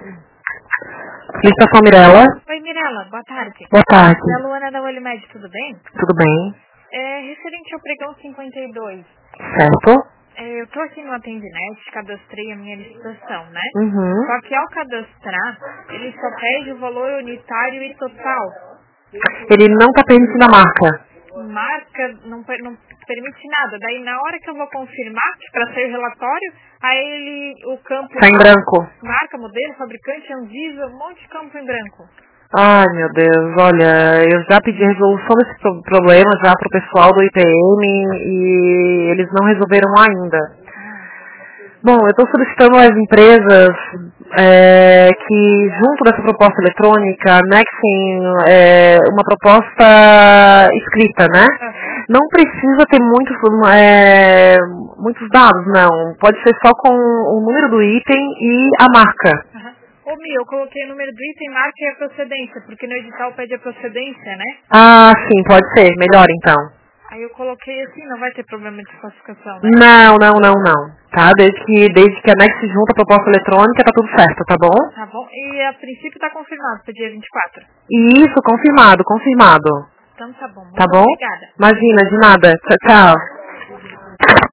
Licitação Mirella. Oi, Mirella, boa tarde. Boa tarde. É a Luana da Olimed, tudo bem? Tudo bem? Referente ao pregão 52, Certo? eu tô aqui no Atendinet, cadastrei a minha licitação, né? Uhum. Só que ao cadastrar, ele só pede o valor unitário e total. Ele não está permitindo a marca. Marca não permite nada. Daí na hora que eu vou confirmar, para sair o relatório, aí o campo Está em branco. marca, modelo, fabricante, Anvisa, um monte de campo em branco. Ai, meu Deus, olha, eu já pedi resolução desse problema já pro pessoal do IPM e eles não resolveram ainda. Bom, eu estou solicitando às empresas que, junto dessa proposta eletrônica, anexem uma proposta escrita, né? Não precisa ter muitos dados, não. Pode ser só com o número do item e a marca. Ô, Mi, eu coloquei o número do item, marca e a procedência, porque no edital pede a procedência, né? Ah, sim, pode ser. Melhor, então. Aí eu coloquei assim, não vai ter problema de falsificação, né? Não. Tá? Desde que anexe junto a proposta eletrônica, tá tudo certo, tá bom? Tá bom. E a princípio tá confirmado pro dia 24. Isso, confirmado. Então tá bom. Muito Tá bom? obrigada. Imagina, de nada. Tchau, tchau.